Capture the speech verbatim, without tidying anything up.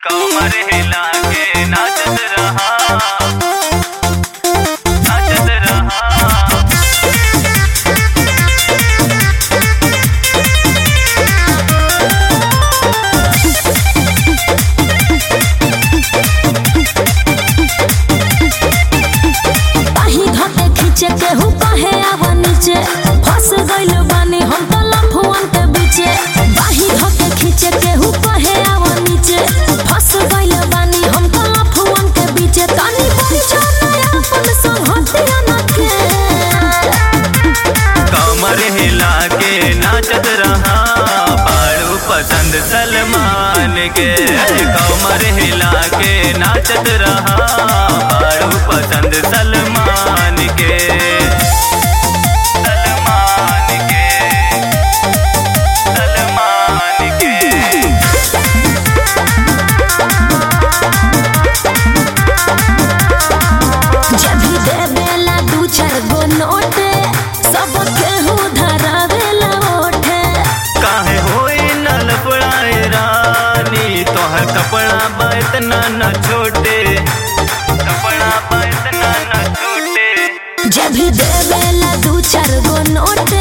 कमर हिला के नाचत रहा, नाचत रहा। पाही घाटे खींचे केहू कहे आवा नीचे, फंस गइल बानी हम त लफुअन के बीचे। पाही घाटे खींचे केहू कहे आवा नीचे, फंस गइल बानी हम त लफुअन के बीचे। तनी बंजा नया अपन संहतिया न के कमर हिला के नाचत रहा, पाड़ू पसंद सलमान के। कमर हिला के नाचत रहा, पाड़ू पसंद सलमान के, सलमान के, सलमान के। जब भी देवेला दू चार गो नोटे, सब केहू धरावेला ओठे। काहे होई न लफड़ाए रानी, तोहर कपड़ा बा इतना न छोटे, कपड़ा बा इतना न छोटे। जब भी देवेला दू चार गो नोटे,